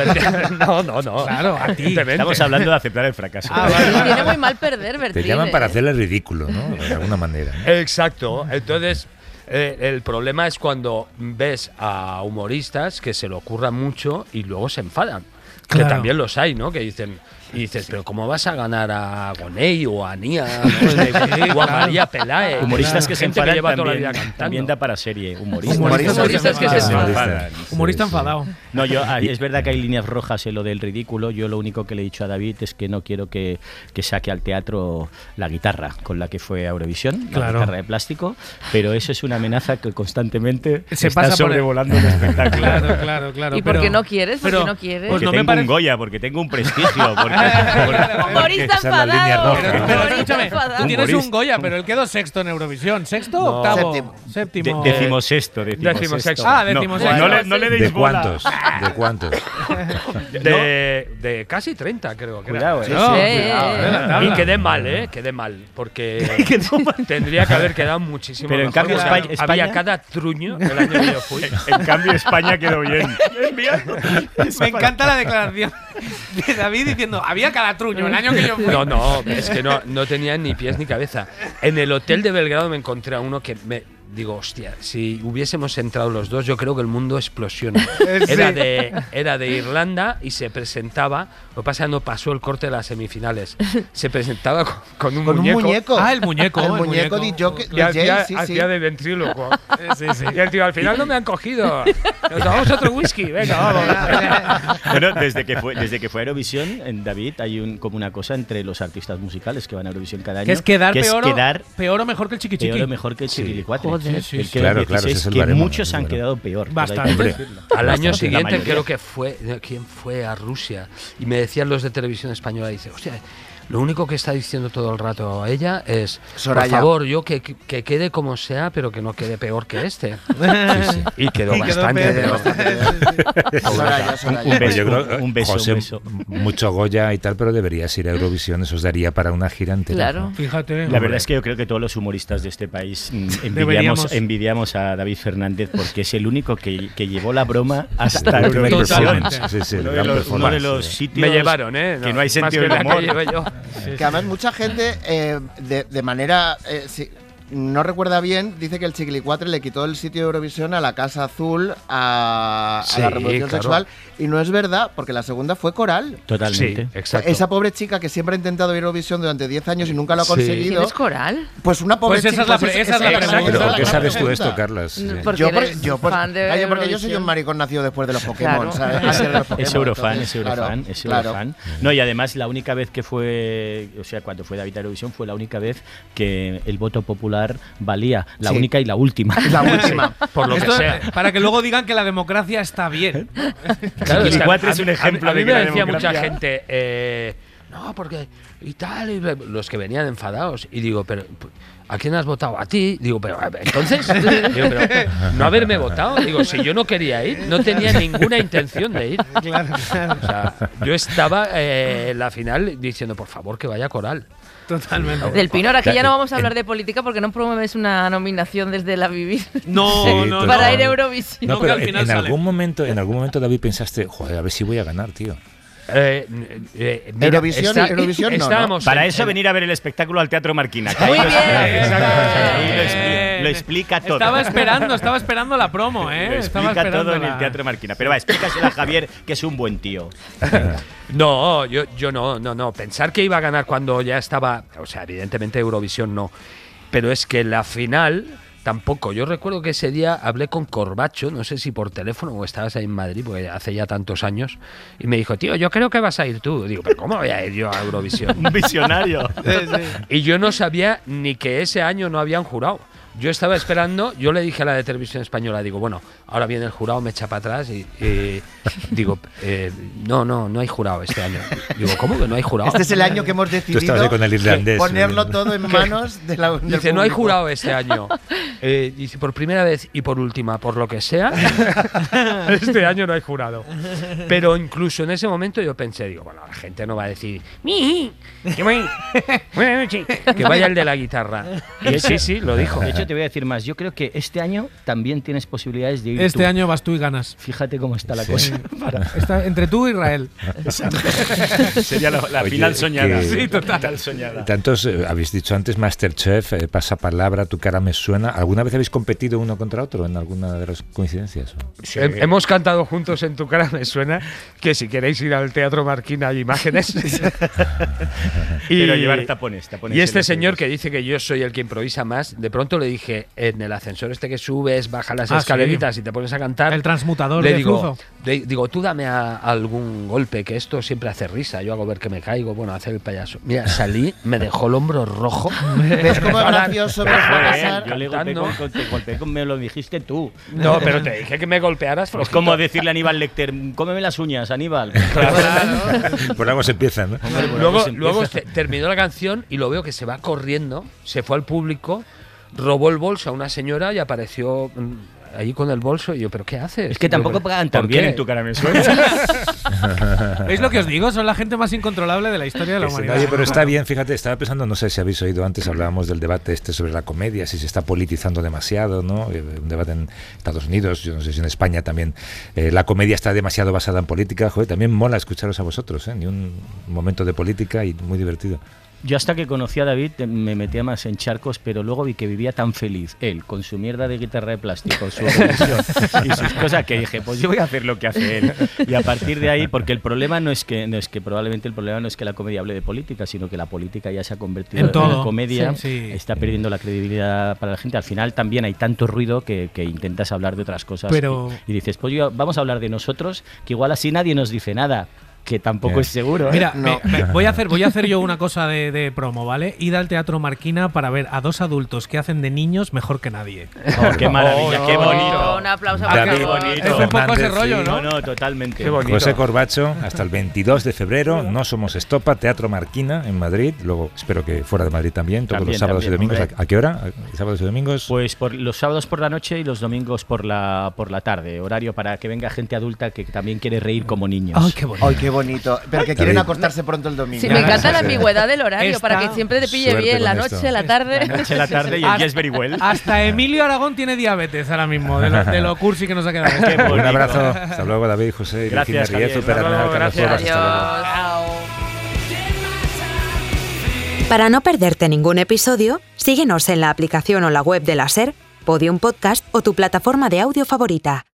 No. Claro, a ti. Estamos hablando de aceptar el fracaso. Tiene muy mal perder, Bertín. Te llaman para hacerle ridículo, ¿no? De alguna manera, ¿no? Exacto. Entonces, el problema es cuando ves a humoristas que se lo ocurran mucho y luego se enfadan. Claro. Que también los hay, ¿no? Que dicen... Y dices, pero ¿cómo vas a ganar a Gonei o a Nia o a María Peláez? Humoristas que se enfadan que lleva también, toda la vida cantando. También da para serie. Humoristas que se enfadan. Humorista enfadado. No, es verdad que hay líneas rojas en lo del ridículo. Yo lo único que le he dicho a David es que no quiero que saque al teatro la guitarra con la que fue a Eurovisión, la guitarra de plástico, pero eso es una amenaza que constantemente se está pasa sobrevolando el espectáculo. Claro. ¿Y por qué no quieres? ¿Por qué no quieres? Pues no me un Goya porque tengo un prestigio. Humorista enfadado. Pero escúchame, tú tienes un Goya, pero él quedó sexto en Eurovisión. ¿Sexto o octavo? Séptimo. Decimosexto. Decimosexto. Ah, decimosexto. No le deis bola. ¿De cuántos? De casi 30, creo que Cuidado, era. Y quedé mal, quedé mal. Porque tendría que haber quedado muchísimo Pero mejor, en cambio España había cada truño el año que yo fui. En cambio España quedó bien. Me encanta la declaración de David diciendo, había cada truño el año que yo fui. No, es que no tenía ni pies ni cabeza. En el hotel de Belgrado me encontré a uno que digo, hostia, si hubiésemos entrado los dos, yo creo que el mundo explosiona. Era de Irlanda y se presentaba, lo que pasa es que no pasó el corte de las semifinales. Se presentaba con un muñeco. Ah, el muñeco. El muñeco de Jay, sí. Hacía de ventríloco. Y el tío, al final no me han cogido. Nos tomamos otro whisky, venga, vamos. Bueno, desde que fue a Eurovisión, David, hay como una cosa entre los artistas musicales que van a Eurovisión cada año. Que es quedar peor o mejor que el Chiqui-Chiqui. Peor o mejor que el Chiquilicuatre. Claro, que muchos han quedado peor. Bastante. Al año siguiente creo que fue, ¿quién fue? A Rusia. Y me decían los de Televisión Española, dice, hostia, lo único que está diciendo todo el rato a ella es, Soraya, por favor, yo que quede como sea, pero que no quede peor que este. Sí. Y quedó bastante peor. Soraya. Un beso, José, un beso. Mucho Goya y tal, pero deberías ir a Eurovisión, eso os daría para una gira entera. Claro. Fíjate. La verdad es que yo creo que todos los humoristas de este país envidiamos a David Fernández porque es el único que llevó la broma hasta Eurovisión. Uno de los sitios me llevaron, que no hay sentido del humor. Que además mucha gente de manera no recuerda bien, dice que el Chiquilicuatre le quitó el sitio de Eurovisión a la Casa Azul, a la Revolución Sexual, y no es verdad, porque la segunda fue Coral. Totalmente. Sí, exacto. Esa pobre chica que siempre ha intentado ir a Eurovisión durante 10 años y nunca lo ha conseguido. ¿Quién es Coral? Pues una pobre chica. Esa es la pregunta. ¿Pero por qué sabes tú esto, Carlas? Porque yo soy un maricón nacido después de los Pokémon, claro. ¿sabes? Es Eurofan. No, y además la única vez que fue, o sea, cuando fue David a Eurovisión fue la única vez que el voto popular valía, la única y la última. La última. Por lo que sea. Para que luego digan que la democracia está bien. Claro, Chiquilicuatre es un ejemplo a mí de que me la decía democracia… mucha gente, no, porque y tal, y los que venían enfadados. Y digo, pero ¿a quién has votado? ¿A ti? Digo, pero entonces, pero no haberme votado. Digo, si yo no quería ir, no tenía ninguna intención de ir. Claro. O sea, yo estaba en la final diciendo, por favor, que vaya Coral. Totalmente. Del Pinor, aquí ya no vamos a hablar de política porque no promueves una nominación desde la Vivir. No. Para ir a Eurovisión. No, pero en algún momento, David, pensaste, joder, a ver si voy a ganar, tío. Eurovisión no. Para eso venir a ver el espectáculo al Teatro Marquina. Muy bien. Lo explica todo. Estaba esperando la promo, ¿eh? Lo explica todo en el Teatro Marquina. Pero va, explícaselo a Javier, que es un buen tío. No, yo no. Pensar que iba a ganar cuando ya estaba… O sea, evidentemente Eurovisión no. Pero es que la final… Tampoco. Yo recuerdo que ese día hablé con Corbacho, no sé si por teléfono o estabas ahí en Madrid, porque hace ya tantos años, y me dijo, tío, yo creo que vas a ir tú. Digo, pero ¿cómo voy a ir yo a Eurovisión? Un visionario. Y yo no sabía ni que ese año no habían jurado. Yo estaba esperando, yo le dije a la de Televisión Española, digo, bueno, ahora viene el jurado, me echa para atrás y digo, no hay jurado este año. Digo, ¿cómo que no hay jurado? Este es el año que hemos decidido con el irlandés, ponerlo todo en manos del Dice, no hay jurado este año. Dice, por primera vez y por última, por lo que sea, este año no hay jurado. Pero incluso en ese momento yo pensé, digo, bueno, la gente no va a decir, que vaya el de la guitarra. Y sí, lo dijo. De hecho, te voy a decir más. Yo creo que este año también tienes posibilidades de ir Este año vas tú y ganas. Fíjate cómo está la cosa. Está entre tú y Israel. Sería la final soñada. Sí, total soñada. Tantos, habéis dicho antes, Masterchef, Pasapalabra, Tu cara me suena. ¿Alguna vez habéis competido uno contra otro en alguna de las coincidencias? Sí. Hemos cantado juntos en Tu cara me suena, que si queréis ir al Teatro Marquina hay imágenes. Pero llevar tapones. Y este señor que dice que yo soy el que improvisa más, de pronto le dije, en el ascensor este que subes, bajas las escaleritas y te pones a cantar. El transmutador de flujo. Digo, tú dame algún golpe, que esto siempre hace risa. Yo hago ver que me caigo, bueno, hacer el payaso. Mira, salí, me dejó el hombro rojo. ¿Ves cómo es gracioso? Yo le golpeé, me lo dijiste tú. No, pero te dije que me golpearas. Es como decirle a Aníbal Lecter, cómeme las uñas, Aníbal. Claro. Por algo se empieza, ¿no? Luego terminó la canción y lo veo que se va corriendo, se fue al público, robó el bolso a una señora y apareció ahí con el bolso y yo, ¿pero qué haces? Es que tampoco pagan tan bien en tu cara, me suena. ¿Veis lo que os digo? Son la gente más incontrolable de la historia de la humanidad. Oye, pero está bien, fíjate, estaba pensando, no sé si habéis oído antes, hablábamos del debate sobre la comedia, si se está politizando demasiado, ¿no? Un debate en Estados Unidos, yo no sé si en España también la comedia está demasiado basada en política. Joder, también mola escucharos a vosotros, ni un momento de política y muy divertido. Yo hasta que conocí a David me metía más en charcos, pero luego vi que vivía tan feliz él, con su mierda de guitarra de plástico, su religión y sus cosas, que dije, pues yo voy a hacer lo que hace él. Y a partir de ahí, porque el problema probablemente el problema no es que la comedia hable de política, sino que la política ya se ha convertido en comedia, está perdiendo la credibilidad para la gente. Al final también hay tanto ruido que intentas hablar de otras cosas y dices, pues vamos a hablar de nosotros, que igual así nadie nos dice nada. Que tampoco es seguro. Mira, voy a hacer yo una cosa de promo, ¿vale? Id al Teatro Marquina para ver a dos adultos que hacen de niños mejor que nadie. Oh, ¡qué maravilla! ¡Qué bonito! Un aplauso para David, es un poco ese rollo, ¿no? No, totalmente. José Corbacho, hasta el 22 de febrero, No Somos Estopa, Teatro Marquina en Madrid. Luego espero que fuera de Madrid también, todos los sábados y domingos. ¿A qué hora? ¿Sábados y domingos? Pues los sábados por la noche y los domingos por la tarde. Horario para que venga gente adulta que también quiere reír como niños. ¡Ay, qué bonito! ¡Ay, qué bonito! Pero que quieren acostarse pronto el domingo. Sí, me encanta la ambigüedad del horario, para que siempre te pille bien la noche, la tarde. La noche, la tarde y el yes very well. Hasta Emilio Aragón tiene diabetes ahora mismo, de lo cursi que nos ha quedado. Un abrazo. Hasta luego, David, José. Gracias, Javier. Gracias. Para no perderte ningún episodio, síguenos en la aplicación o la web de la SER, Podium Podcast o tu plataforma de audio favorita.